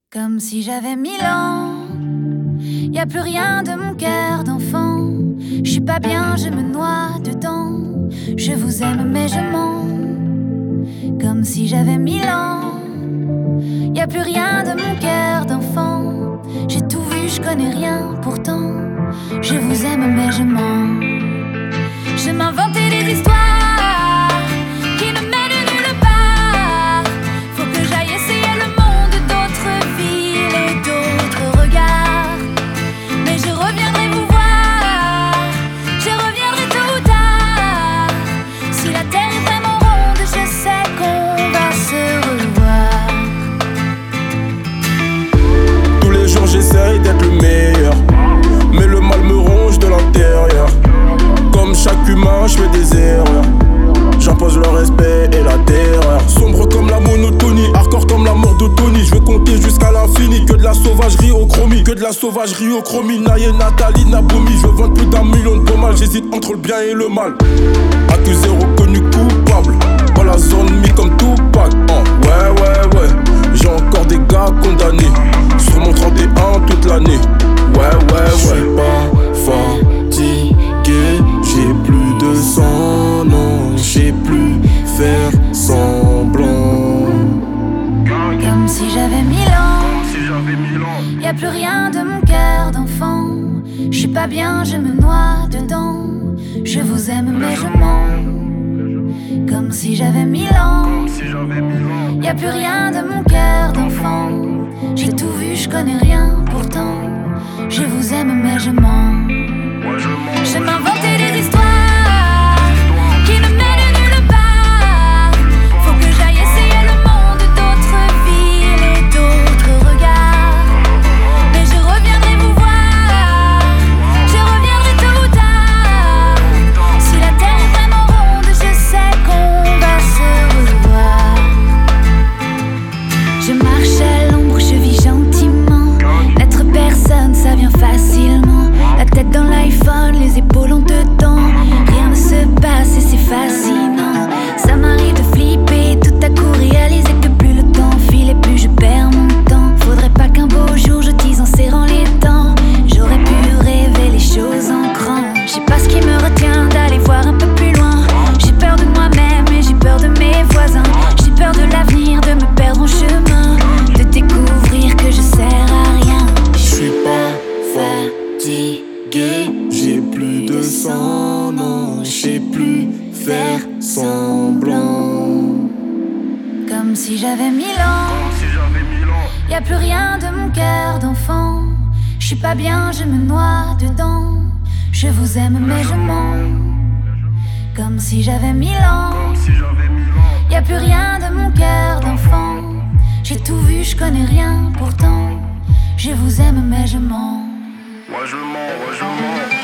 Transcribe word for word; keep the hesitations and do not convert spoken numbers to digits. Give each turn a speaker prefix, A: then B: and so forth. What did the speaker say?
A: Comme si j'avais mille ans. Y a plus rien de mon cœur d'enfant. Je suis pas bien, je me noie dedans. Je vous aime mais je mens. Comme si j'avais mille ans. Y a plus rien de mon cœur d'enfant. J'ai tout vu, je connais rien pourtant. Je vous aime mais je mens. Je m'inventais des histoires qui ne mènent nulle part. Faut que j'aille essayer le monde d'autres villes et d'autres regards. Mais je reviendrai vous voir, je reviendrai tôt ou tard. Si la terre est vraiment ronde, je sais qu'on va se revoir.
B: Tous les jours j'essaye d'être le meilleur, mais le mal me ronge de l'intérieur. Comme chaque humain, je fais des erreurs. J'impose le respect et la terreur. Sombre comme la monotonie, hardcore comme la mort de Tony. Je veux compter jusqu'à l'infini. Que de la sauvagerie au chromie. Que de la sauvagerie au chromie. Naye, Nathalie, Naboumi. Je veux vendre plus d'un million de pommes. J'hésite entre le bien et le mal. Accusé, reconnu coupable. Dans la zone, mis comme Tupac. Oh, ouais, ouais, ouais. J'ai encore des gars condamnés. Sur mon trente et un toute l'année. Ouais, ouais, ouais. J'suis pas fatigué. J'ai plus de sang, non, j'ai plus faire semblant.
A: Comme si j'avais mille ans. Y'a plus rien de mon cœur d'enfant. J'suis pas bien, je me noie dedans. Je vous aime mais je mens. Comme si j'avais mille ans. Y'a plus rien de mon cœur d'enfant. J'ai tout vu, je connais rien pourtant. Je vous aime mais je mens. Je m'inventais des histoires qui ne mènent nulle part. Faut que j'aille essayer le monde d'autres villes et d'autres regards. Mais je reviendrai vous voir, je reviendrai tôt ou tard. Si la terre est vraiment ronde, je sais qu'on va se revoir. Je marche à l'ombre, je vis gentiment. N'être personne, ça vient facilement. La tête dans l'iPhone, les épaules en dedans. Rien ne se passe et c'est fascinant. Ça m'arrive de flipper, tout à coup réaliser que plus le temps file et plus je perds mon temps. Faudrait pas qu'un beau jour je dise en serrant les dents. J'aurais pu rêver les choses en grand. Je sais pas ce qui me retient d'aller voir un peu plus loin. J'ai peur de moi-même et j'ai peur de mes voisins. J'ai peur de l'avenir, de me perdre en chemin. De découvrir que je sers à rien.
B: Je suis pas fatigué. J'ai plus de sang, non, j'ai plus faire semblant.
A: Comme si j'avais mille ans. Y'a plus rien de mon cœur d'enfant. J'suis pas bien, je me noie dedans. Je vous aime mais je mens. Comme si j'avais mille ans. Y'a plus rien de mon cœur d'enfant. J'ai tout vu, je connais rien pourtant. Je vous aime mais je mens.
B: Moi je mens, moi je mens.